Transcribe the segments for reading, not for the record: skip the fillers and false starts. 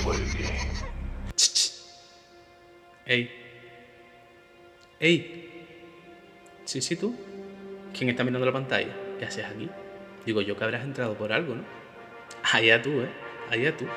fue bien. Ey. Ey. Sí, tú. ¿Quién está mirando la pantalla? ¿Qué haces aquí? Digo yo que habrás entrado por algo, ¿no? Allá tú, allá tú.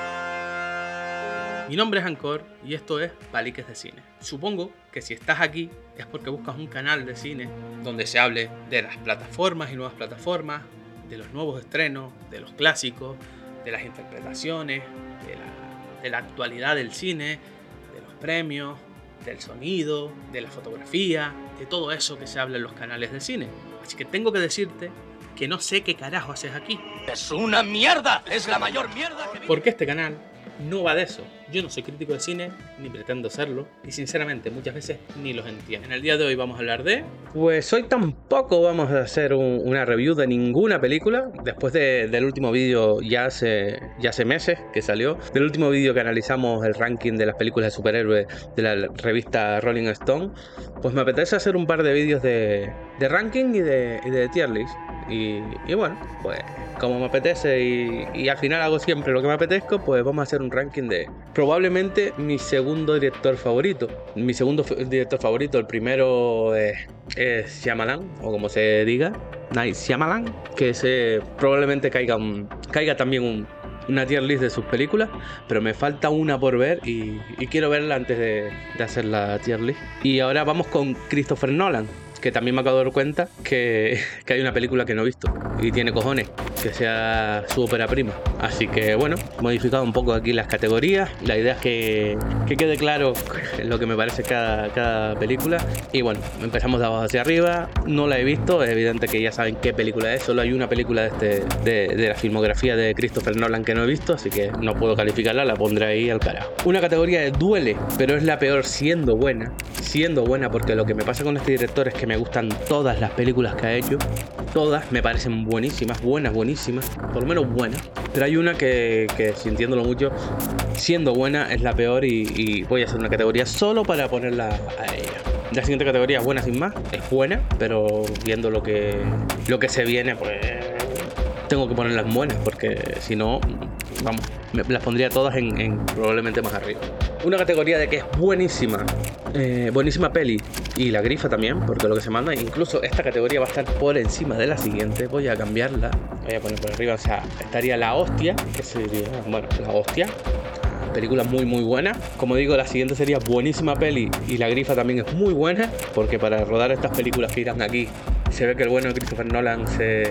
Mi nombre es Ancor y esto es Paliques de Cine. Supongo que si estás aquí es porque buscas un canal de cine donde se hable de las plataformas y nuevas plataformas, de los nuevos estrenos, de los clásicos, de las interpretaciones, de la actualidad del cine, de los premios, del sonido, de la fotografía, de todo eso que se habla en los canales de cine. Así que tengo que decirte que no sé qué carajo haces aquí. ¡Es una mierda! ¡Es la mayor mierda que vi! Porque este canal no va de eso. Yo no soy crítico de cine, ni pretendo serlo, y sinceramente muchas veces ni los entiendo. En el día de hoy vamos a hablar de... Pues hoy tampoco vamos a hacer una review de ninguna película. Después del último vídeo ya hace meses que salió, del último vídeo que analizamos el ranking de las películas de superhéroes de la revista Rolling Stone, pues me apetece hacer un par de vídeos de ranking y de tier list. Y bueno, pues como me apetece y al final hago siempre lo que me apetezco, pues vamos a hacer un ranking de probablemente mi segundo director favorito. Mi segundo director favorito, el primero es Shyamalan, o como se diga, Night Shyamalan, que probablemente caiga también una tier list de sus películas, pero me falta una por ver y quiero verla antes de hacer la tier list. Y ahora vamos con Christopher Nolan, que también me acabo de dar cuenta que hay una película que no he visto y tiene cojones que sea su ópera prima. Así que bueno, he modificado un poco aquí las categorías. La idea es que quede claro lo que me parece cada película. Y bueno, empezamos de abajo hacia arriba. No la he visto, es evidente que ya saben qué película es. Solo hay una película de la filmografía de Christopher Nolan que no he visto, así que no puedo calificarla, la pondré ahí al carajo. Una categoría de duele, pero es la peor siendo buena, porque lo que me pasa con este director es que me gustan todas las películas que ha hecho. Todas me parecen buenísimas, buenísimas, por lo menos buenas. Pero hay una que sintiéndolo mucho, siendo buena es la peor y voy a hacer una categoría solo para ponerla a ella. La siguiente categoría es buena sin más, es buena, pero viendo lo que se viene, pues tengo que ponerlas buenas, porque si no, vamos, las pondría todas en probablemente más arriba. Una categoría de que es buenísima, buenísima peli, y la grifa también, porque lo que se manda, incluso esta categoría va a estar por encima de la siguiente. Voy a cambiarla, voy a poner por arriba, o sea, estaría La Hostia, que sería, bueno, La Hostia, película muy buena. Como digo, la siguiente sería buenísima peli y la grifa también es muy buena, porque para rodar estas películas que irán aquí se ve que el bueno de Christopher Nolan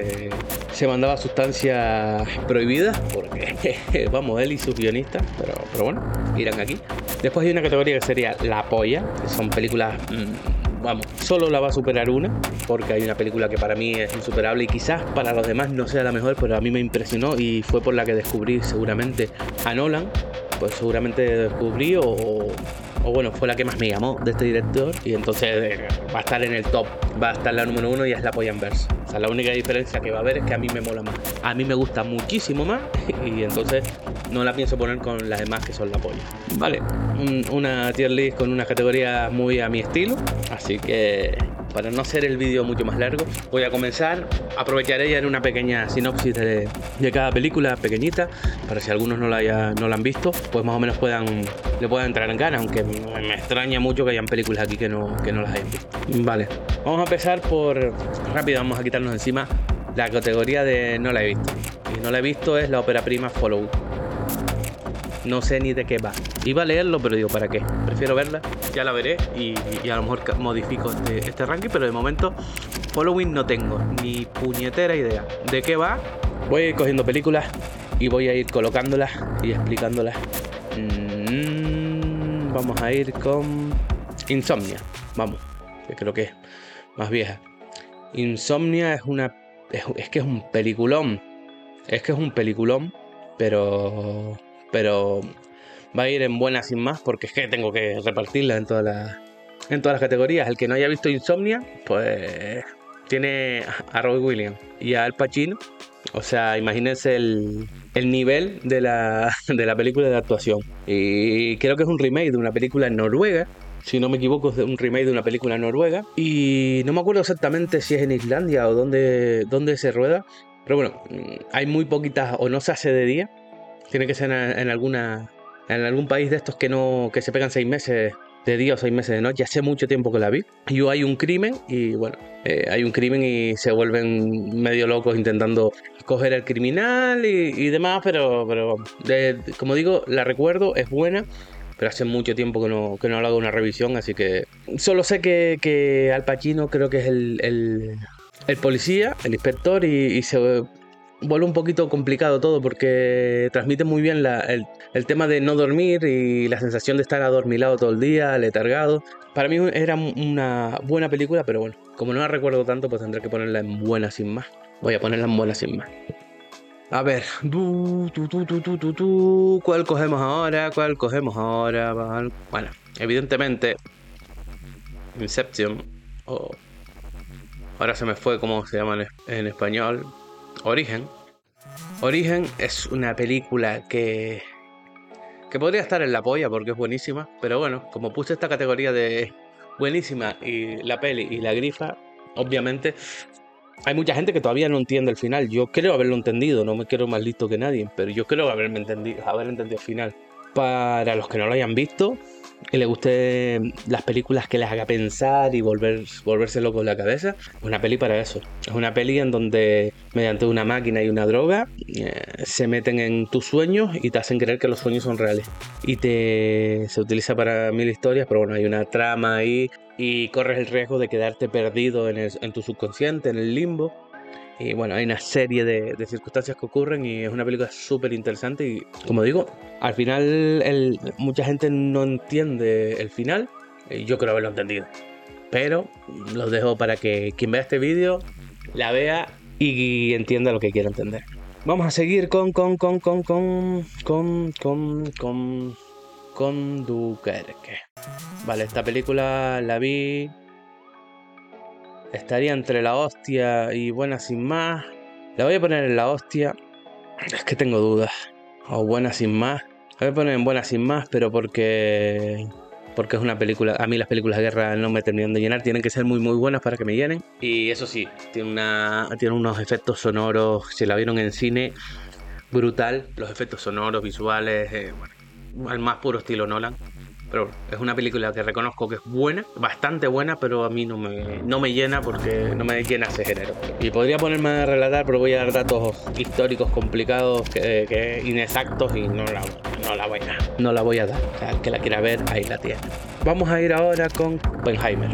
se mandaba sustancias prohibidas, porque vamos, él y sus guionistas, pero bueno, irán aquí. Después hay una categoría que sería La Polla, que son películas, vamos, solo la va a superar una, porque hay una película que para mí es insuperable y quizás para los demás no sea la mejor, pero a mí me impresionó y fue por la que descubrí seguramente a Nolan. Pues seguramente descubrí o bueno, fue la que más me llamó de este director, y entonces va a estar en el top, va a estar la número 1 y es La Polla en Verso. O sea, la única diferencia que va a haber es que a mí me mola más, a mí me gusta muchísimo más, y entonces no la pienso poner con las demás que son La Polla. Vale, una tier list con unas categorías muy a mi estilo, así que para no hacer el vídeo mucho más largo, voy a comenzar. Aprovecharé ya en una pequeña sinopsis de cada película pequeñita, para si algunos no la han visto, pues más o menos le puedan entrar en ganas, aunque me extraña mucho que hayan películas aquí que no las hayan visto. Vale, vamos a empezar rápido, vamos a quitarnos encima la categoría de no la he visto. Y no la he visto es la ópera prima Follow. No sé ni de qué va. Iba a leerlo, pero digo, ¿para qué? Prefiero verla, ya la veré y a lo mejor modifico este ranking, pero de momento Following no tengo ni puñetera idea de qué va. Voy a ir cogiendo películas y voy a ir colocándolas y explicándolas. Vamos a ir con Insomnia. Vamos, que creo que es más vieja. Insomnia es que es un peliculón. Pero va a ir en buena sin más, porque es que tengo que repartirla en todas las categorías. El que no haya visto Insomnia, pues tiene a Robin Williams y a Al Pacino. O sea, imagínense el nivel de la película de actuación. Y creo que es un remake de una película noruega. Si no me equivoco, es un remake de una película noruega. Y no me acuerdo exactamente si es en Islandia o dónde se rueda. Pero bueno, hay muy poquitas, o no se hace de día. Tiene que ser en alguna en algún país de estos que se pegan 6 meses de día o 6 meses de noche. Hace mucho tiempo que la vi. Y hay un crimen y bueno, hay un crimen y se vuelven medio locos intentando coger al criminal y demás, pero como digo, la recuerdo, es buena, pero hace mucho tiempo que no le hago una revisión, así que solo sé que Al Pacino creo que es el policía, el inspector, y se vuelve un poquito complicado todo porque transmite muy bien el tema de no dormir y la sensación de estar adormilado todo el día, letargado. Para mí era una buena película, pero bueno, como no la recuerdo tanto, pues tendré que ponerla en buena sin más. Voy a ponerla en buena sin más. A ver, ¿cuál cogemos ahora? ¿Cuál cogemos ahora? Bueno, evidentemente, Inception, o ahora se me fue cómo se llama en español, Origen. Origen es una película que podría estar en la polla porque es buenísima, pero bueno, como puse esta categoría de buenísima y la peli y la grifa, obviamente hay mucha gente que todavía no entiende el final. Yo creo haberlo entendido, no me quiero más listo que nadie, pero yo creo haber entendido el final. Para los que no lo hayan visto y les guste las películas que les haga pensar y volverse loco en la cabeza, es una peli para eso. Es una peli en donde mediante una máquina y una droga se meten en tus sueños y te hacen creer que los sueños son reales. Y se utiliza para 1000 historias, pero bueno, hay una trama ahí y corres el riesgo de quedarte perdido en tu subconsciente, en el limbo. Y bueno, hay una serie de circunstancias que ocurren y es una película súper interesante y, como digo, al final mucha gente no entiende el final. Yo creo haberlo entendido, pero los dejo para que quien vea este vídeo la vea y entienda lo que quiera entender. Vamos a seguir con Dunkerque. Vale, esta película la vi... Estaría entre la hostia y buena sin más. La voy a poner en la hostia. Es que tengo dudas. O buena sin más. La voy a poner en buena sin más, pero porque es una película... A mí las películas de guerra no me terminan de llenar. Tienen que ser muy muy buenas para que me llenen. Y eso sí, tiene unos efectos sonoros. Si la vieron en cine, brutal. Los efectos sonoros, visuales, bueno, al más puro estilo Nolan. Pero es una película que reconozco que es buena, bastante buena, pero a mí no me llena porque no me llena ese género. Y podría ponerme a relatar, pero voy a dar datos históricos complicados, que inexactos, y no la voy a dar. O sea, el que la quiera ver, ahí la tiene. Vamos a ir ahora con Oppenheimer,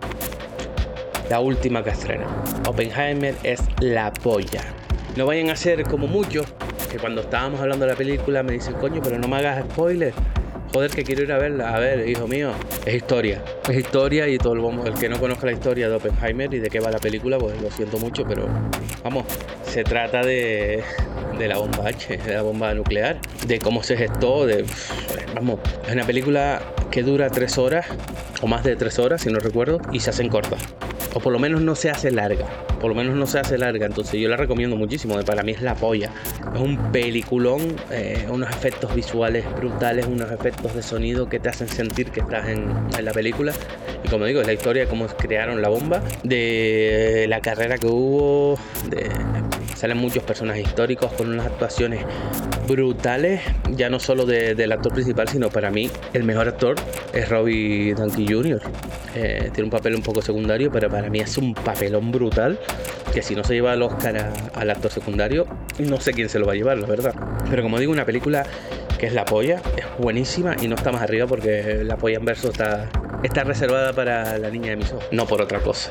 la última que estrena. Oppenheimer es la polla. No vayan a ser como muchos, que cuando estábamos hablando de la película me dicen, coño, pero no me hagas spoilers. Joder, que quiero ir a verla. A ver, hijo mío, es historia y todo el que no conozca la historia de Oppenheimer y de qué va la película, pues lo siento mucho, pero vamos, se trata de la bomba H, de la bomba nuclear, de cómo se gestó, vamos, es una película que dura 3 horas o más de 3 horas, si no recuerdo, y se hacen cortas. O por lo menos no se hace larga. Entonces yo la recomiendo muchísimo. Para mí es la polla. Es un peliculón, unos efectos visuales brutales, unos efectos de sonido que te hacen sentir que estás en la película. Y como digo, es la historia de cómo crearon la bomba, de la carrera que hubo, salen muchos personajes históricos con unas actuaciones brutales, ya no solo del actor principal, sino para mí el mejor actor es Robert Downey Jr. Tiene un papel un poco secundario, pero para mí es un papelón brutal, que si no se lleva el Oscar al actor secundario, no sé quién se lo va a llevar, la verdad. Pero como digo, una película que es la polla, es buenísima y no está más arriba porque la polla en verso está reservada para la niña de mis ojos, no por otra cosa,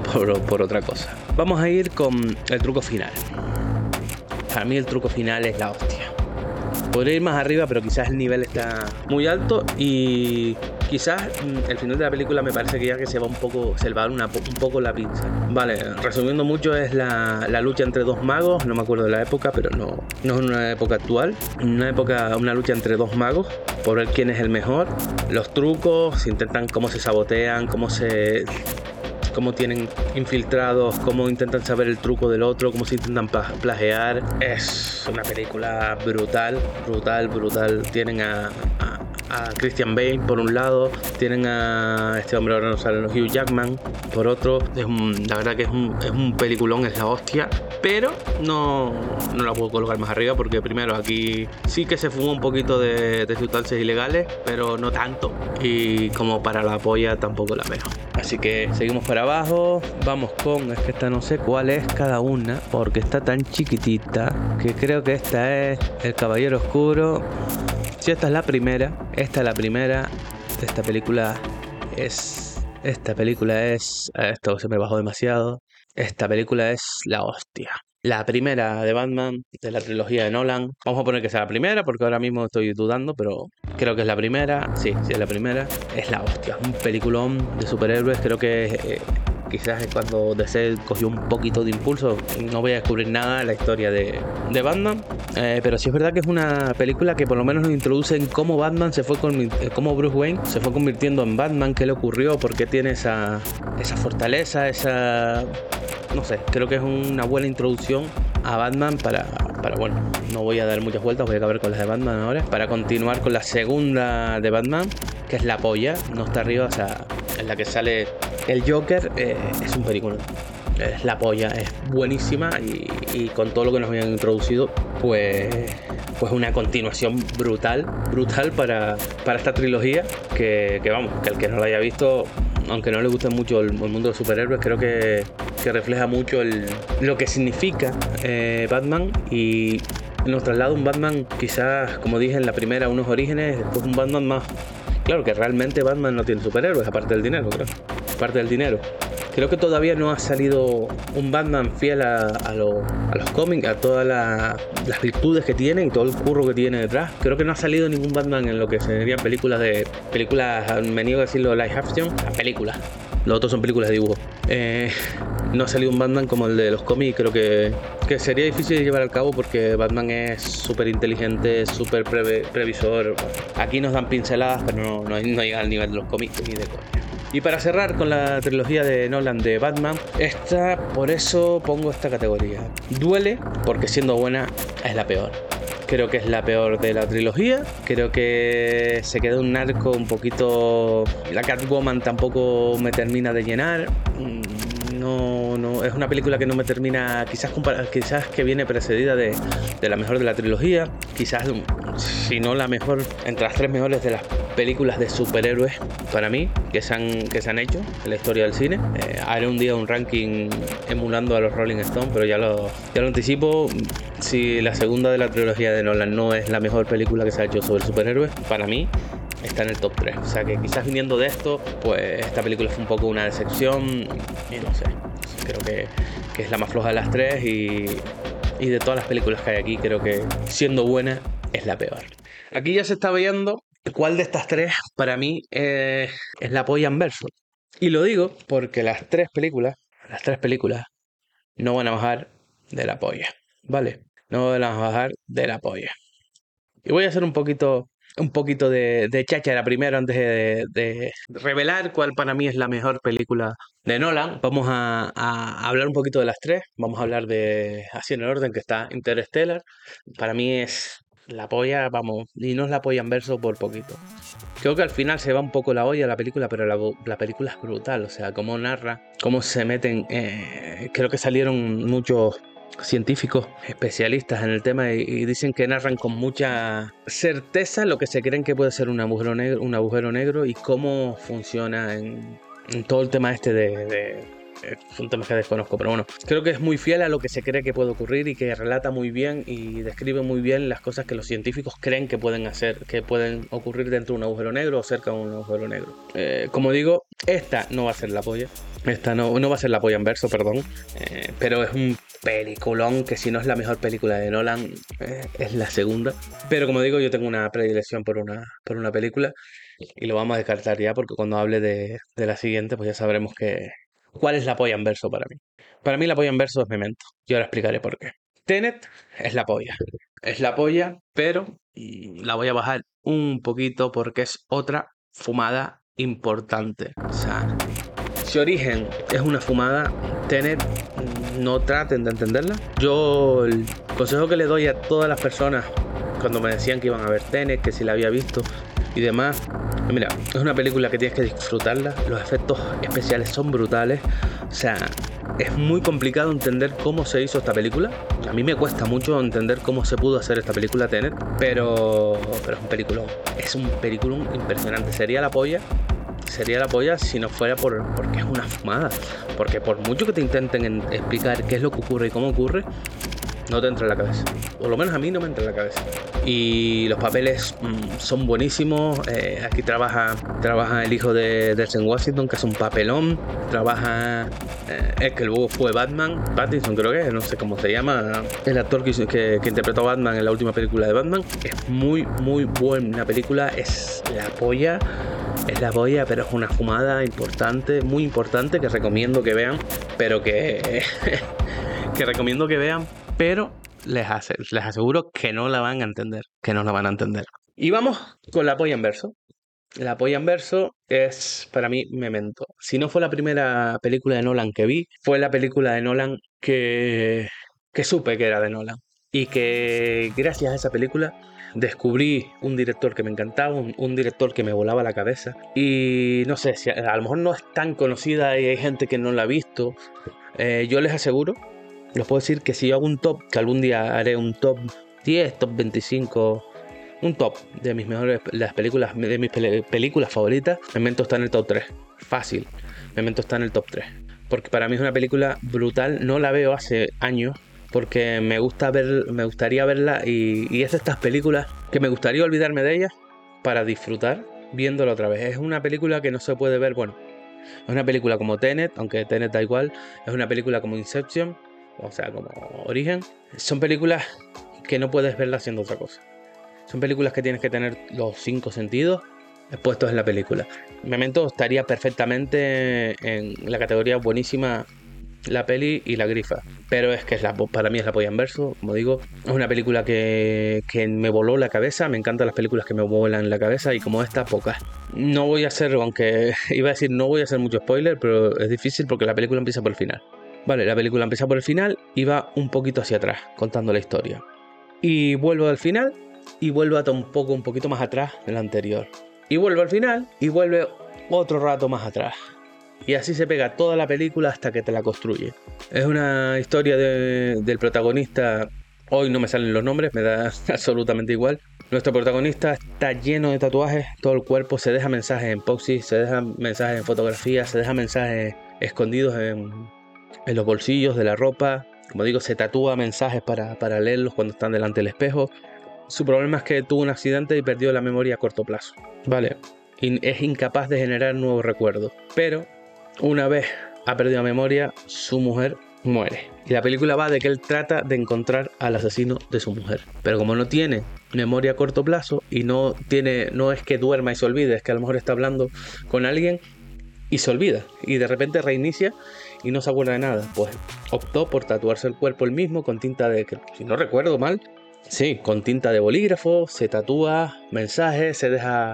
Vamos a ir con el truco final. Para mí el truco final es la hostia. Podría ir más arriba, pero quizás el nivel está muy alto y quizás el final de la película me parece que ya que se va a dar un poco la pinza. Vale, resumiendo mucho, es la lucha entre dos magos, no me acuerdo de la época, pero no es una época actual. Una lucha entre dos magos por ver quién es el mejor. Los trucos, cómo se sabotean, cómo tienen infiltrados, cómo intentan saber el truco del otro, cómo se intentan plagiar. Es una película brutal. Tienen a a Christian Bale por un lado, tienen a este hombre, ahora no sale, Hugh Jackman por otro. La verdad que es un peliculón, es la hostia, pero no la puedo colocar más arriba porque primero aquí sí que se fumó un poquito de sustancias ilegales, pero no tanto, y como para la polla tampoco la veo. Así que seguimos para abajo, vamos con, es que esta no sé cuál es cada una porque está tan chiquitita que creo que esta es El Caballero Oscuro. Si esta es la primera, esta película es, esto se me bajó demasiado, esta película es la hostia. La primera de Batman, de la trilogía de Nolan, vamos a poner que sea la primera porque ahora mismo estoy dudando, pero creo que es la primera, sí es la primera, es la hostia, un peliculón de superhéroes. Creo que quizás es cuando DC cogió un poquito de impulso. No voy a descubrir nada en la historia de Batman, pero sí es verdad que es una película que por lo menos nos introduce en cómo Batman cómo Bruce Wayne se fue convirtiendo en Batman, qué le ocurrió, por qué tiene esa fortaleza, no sé, creo que es una buena introducción a Batman para bueno, no voy a dar muchas vueltas, voy a acabar con las de Batman ahora, para continuar con la segunda de Batman, que es La Polla, no está arriba, o sea, en la que sale el Joker. Es un película, es La Polla, es buenísima y con todo lo que nos habían introducido, pues una continuación brutal para esta trilogía, que vamos, que el que no la haya visto, aunque no le guste mucho el mundo de los superhéroes, creo que refleja mucho lo que significa Batman, y nos traslada un Batman, quizás, como dije en la primera, unos orígenes, después un Batman más. Claro que realmente Batman no tiene superhéroes, aparte del dinero, Creo que todavía no ha salido un Batman fiel a los cómics, a todas las virtudes que tiene y todo el curro que tiene detrás. Creo que no ha salido ningún Batman en lo que serían películas, me niego a decirlo, live action, a películas. Los otros son películas de dibujo. No ha salido un Batman como el de los cómics. Creo que sería difícil de llevar a cabo porque Batman es súper inteligente, súper previsor. Aquí nos dan pinceladas, pero no llega al nivel de los cómics ni de coña. Y para cerrar con la trilogía de Nolan de Batman, por eso pongo esta categoría. Duele porque siendo buena es la peor. Creo que es la peor de la trilogía. Creo que se queda un arco un poquito. La Catwoman tampoco me termina de llenar. No, es una película que no me termina, quizás que viene precedida de la mejor de la trilogía, quizás si no la mejor, entre las 3 mejores de las películas de superhéroes para mí que se han hecho en la historia del cine. Haré un día un ranking emulando a los Rolling Stones, pero ya lo anticipo. Si la segunda de la trilogía de Nolan no es la mejor película que se ha hecho sobre superhéroes, para mí está en el top 3. O sea que quizás viniendo de esto, pues esta película fue un poco una decepción y no sé. Creo que es la más floja de las 3 y de todas las películas que hay aquí, creo que siendo buena es la peor. Aquí ya se está viendo cuál de estas 3 para mí es la polla en verso. Y lo digo porque las tres películas no van a bajar de la polla, ¿vale? No van a bajar de la polla. Y voy a hacer un poquito de cháchara primero antes de revelar cuál para mí es la mejor película de Nolan. Vamos a hablar un poquito de las 3. Vamos a hablar así en el orden que está Interstellar. Para mí es la polla, vamos, y no es la polla en verso por poquito. Creo que al final se va un poco la olla la película, pero la película es brutal. O sea, cómo narra, cómo se meten. Creo que salieron muchos científicos especialistas en el tema y dicen que narran con mucha certeza lo que se creen que puede ser un agujero negro y cómo funciona en todo el tema son temas que desconozco, pero bueno, creo que es muy fiel a lo que se cree que puede ocurrir y que relata muy bien y describe muy bien las cosas que los científicos creen que pueden ocurrir dentro de un agujero negro o cerca de un agujero negro. Como digo, esta no va a ser la polla. Esta no va a ser la polla en verso, perdón. Pero es un peliculón que si no es la mejor película de Nolan, es la segunda. Pero como digo, yo tengo una predilección por una película y lo vamos a descartar ya porque cuando hable de la siguiente pues ya sabremos cuál es la polla en verso para mí. Para mí la polla en verso es Memento. Yo ahora explicaré por qué. Tenet es la polla. Es la polla, pero la voy a bajar un poquito porque es otra fumada importante. O sea, si Origen es una fumada, Tenet no traten de entenderla. Yo el consejo que le doy a todas las personas cuando me decían que iban a ver Tenet, que si la había visto, y demás. Mira, es una película que tienes que disfrutarla, los efectos especiales son brutales, o sea, es muy complicado entender cómo se hizo esta película. A mí me cuesta mucho entender cómo se pudo hacer esta película Tenet, pero es un peliculón impresionante, sería la polla si no fuera porque es una fumada. Porque por mucho que te intenten explicar qué es lo que ocurre y cómo ocurre, no te entra en la cabeza. Por lo menos a mí no me entra en la cabeza. Y los papeles son buenísimos. Aquí trabaja el hijo de Denzel Washington, que es un papelón. Trabaja el que luego fue Batman, Pattinson creo que es, no sé cómo se llama, el actor que interpretó a Batman en la última película de Batman. Es muy, muy buena película. Es la polla, pero es una fumada importante, muy importante, que recomiendo que vean, pero que recomiendo que vean, pero les aseguro que no la van a entender, Y vamos con la polla en verso. La polla en verso es para mí Memento. Si no fue la primera película de Nolan que vi, fue la película de Nolan que supe que era de Nolan. Y que gracias a esa película descubrí un director que me encantaba, un director que me volaba la cabeza. Y no sé, si a lo mejor no es tan conocida y hay gente que no la ha visto. Yo les aseguro, les puedo decir que si yo hago un top, que algún día haré un top 10, top 25, un top de mis mejores de mis películas favoritas, Memento está en el top 3. Fácil. Memento está en el top 3. Porque para mí es una película brutal. No la veo hace años porque me gustaría verla y es de estas películas que me gustaría olvidarme de ellas para disfrutar viéndola otra vez. Es una película que no se puede ver, bueno, es una película como Tenet, aunque Tenet da igual, es una película como Inception, o sea, como Origen. Son películas que no puedes verla haciendo otra cosa. Son películas que tienes que tener los 5 sentidos expuestos en la película. Memento estaría perfectamente en la categoría buenísima, la peli y la grifa. Pero es que para mí es la polla en verso, como digo. Es una película que me voló la cabeza. Me encantan las películas que me vuelan la cabeza y como esta, pocas. No voy a hacer, aunque iba a decir no voy a hacer mucho spoiler, pero es difícil porque la película empieza por el final. Vale, la película empieza por el final y va un poquito hacia atrás, contando la historia. Y vuelvo al final y vuelvo a un poquito más atrás de la anterior. Y vuelvo al final y vuelve otro rato más atrás. Y así se pega toda la película hasta que te la construye. Es una historia del protagonista. Hoy no me salen los nombres, me da absolutamente igual. Nuestro protagonista está lleno de tatuajes, todo el cuerpo, se deja mensajes en Poxy, se deja mensajes en fotografía, se deja mensajes escondidos en los bolsillos de la ropa. Como digo, se tatúa mensajes para leerlos cuando están delante del espejo. Su problema es que tuvo un accidente y perdió la memoria a corto plazo. Vale, y es incapaz de generar nuevos recuerdos. Pero una vez ha perdido la memoria, su mujer muere. Y la película va de que él trata de encontrar al asesino de su mujer. Pero como no tiene memoria a corto plazo y no es que duerma y se olvide, es que a lo mejor está hablando con alguien y se olvida. Y de repente reinicia y no se acuerda de nada. Pues optó por tatuarse el cuerpo él mismo con tinta de, si no recuerdo mal, sí, con tinta de bolígrafo, se tatúa mensajes, se deja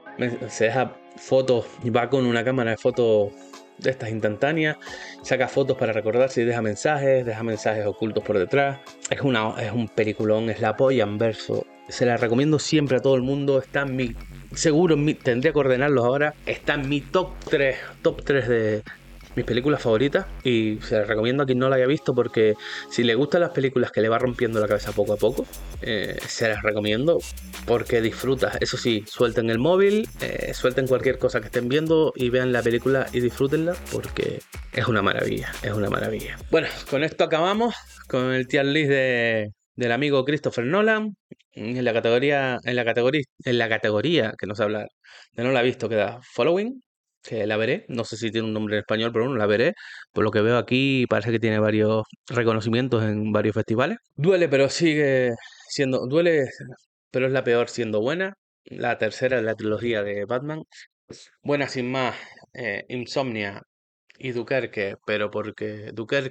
fotos, va con una cámara de fotos de estas instantáneas, saca fotos para recordarse y deja mensajes ocultos por detrás. Es un peliculón, es la polla en verso. Se la recomiendo siempre a todo el mundo. Está en mi, tendría que ordenarlos ahora. Está en mi top 3 de mis películas favoritas y se las recomiendo a quien no la haya visto, porque si le gustan las películas que le va rompiendo la cabeza poco a poco, se las recomiendo porque disfrutas. Eso sí, suelten el móvil, suelten cualquier cosa que estén viendo y vean la película y disfrútenla porque es una maravilla, Bueno, con esto acabamos con el tier list del amigo Christopher Nolan. En la categoría que no sé hablar, de no la he visto, queda Following, que la veré, no sé si tiene un nombre en español, pero bueno, la veré. Por lo que veo aquí parece que tiene varios reconocimientos en varios festivales. Duele, pero pero es la peor siendo buena. La tercera es la trilogía de Batman. Buena sin más, Insomnia y Dunkerque, pero porque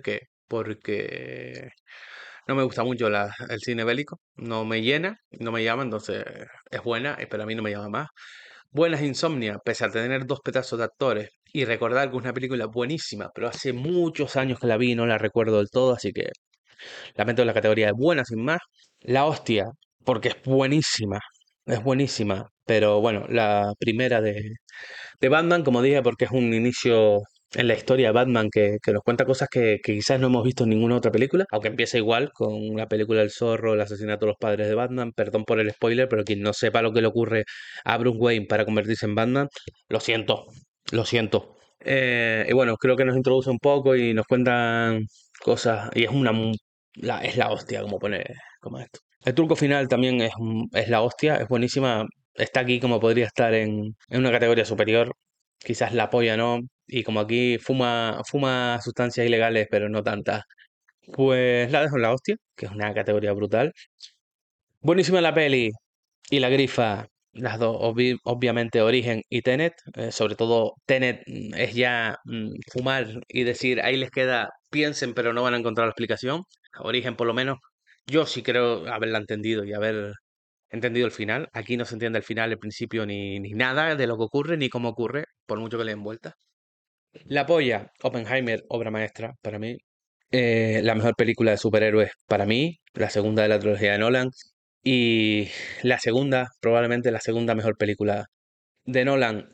no me gusta mucho el cine bélico, no me llena, no me llama, entonces es buena, pero a mí no me llama más. Buenas Insomnia, pese a tener 2 pedazos de actores y recordar que es una película buenísima, pero hace muchos años que la vi y no la recuerdo del todo, así que la meto en la categoría de buena sin más. La hostia, porque es buenísima, es buenísima. Pero bueno, la primera de Batman, como dije, porque es un inicio en la historia de Batman que nos cuenta cosas que quizás no hemos visto en ninguna otra película, aunque empieza igual con la película El Zorro, el asesinato de los padres de Batman, perdón por el spoiler, pero quien no sepa lo que le ocurre a Bruce Wayne para convertirse en Batman, lo siento, lo siento. Y bueno, creo que nos introduce un poco y nos cuentan cosas, y es es la hostia como pone como esto. El truco final también es la hostia, es buenísima, está aquí como podría estar en una categoría superior, quizás la polla no, y como aquí fuma sustancias ilegales, pero no tantas, pues la dejo en la hostia, que es una categoría brutal. Buenísima la peli y la grifa, las dos, obviamente Origen y Tenet, sobre todo Tenet es ya fumar y decir, ahí les queda, piensen, pero no van a encontrar la explicación. Origen, por lo menos, yo sí creo haberla entendido y haber entendido el final. Aquí no se entiende el final, el principio, ni nada de lo que ocurre, ni cómo ocurre, por mucho que le den vuelta. La polla, Oppenheimer, obra maestra para mí. La mejor película de superhéroes para mí, la segunda de la trilogía de Nolan. Y la segunda, probablemente la segunda mejor película de Nolan.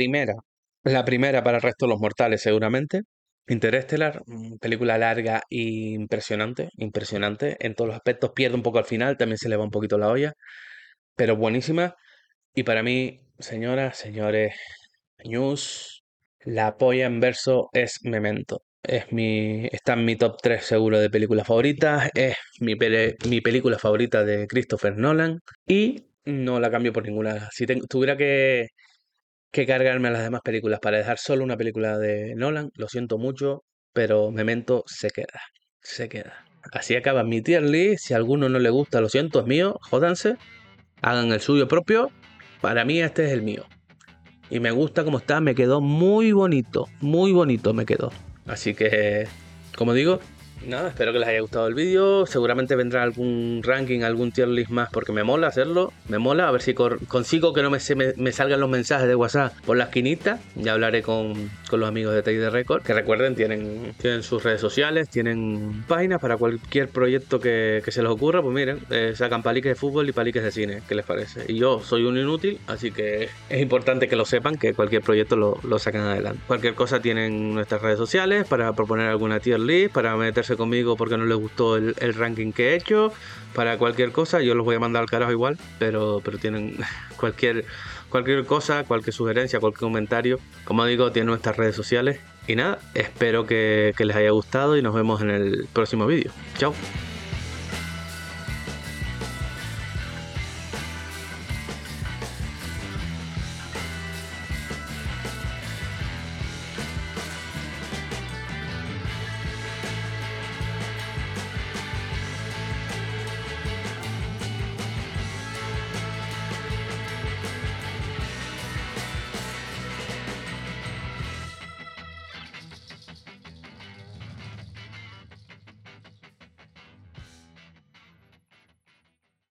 La primera para el resto de los mortales, seguramente. Interstellar, película larga e impresionante, impresionante. En todos los aspectos pierde un poco al final, también se le va un poquito la olla, pero buenísima. Y para mí, señoras, señores, News, la polla en verso es Memento. Está en mi top 3 seguro de películas favoritas. Es mi película favorita de Christopher Nolan. Y no la cambio por ninguna. Si tuviera que cargarme a las demás películas para dejar solo una película de Nolan, lo siento mucho, pero Memento se queda. Se queda. Así acaba mi tier list. Si a alguno no le gusta, lo siento, es mío. Jódanse. Hagan el suyo propio. Para mí este es el mío. Y me gusta como está, me quedó muy bonito me quedó. Así que, como digo, nada, espero que les haya gustado el vídeo. Seguramente vendrá algún ranking, algún tier list más porque me mola hacerlo. Me mola, a ver si consigo que no me salgan los mensajes de WhatsApp por la esquinita. Ya hablaré con los amigos de Take the Record, que recuerden, tienen sus redes sociales, tienen páginas para cualquier proyecto que se les ocurra. Pues miren, sacan paliques de fútbol y paliques de cine, ¿qué les parece? Y yo soy un inútil, así que es importante que lo sepan, que cualquier proyecto lo sacan adelante. Cualquier cosa tienen nuestras redes sociales para proponer alguna tier list, para meterse conmigo porque no les gustó el ranking que he hecho, para cualquier cosa. Yo los voy a mandar al carajo igual, pero tienen cualquier cosa, cualquier sugerencia, cualquier comentario, como digo, tienen nuestras redes sociales. Y nada, espero que les haya gustado y nos vemos en el próximo vídeo. Chao.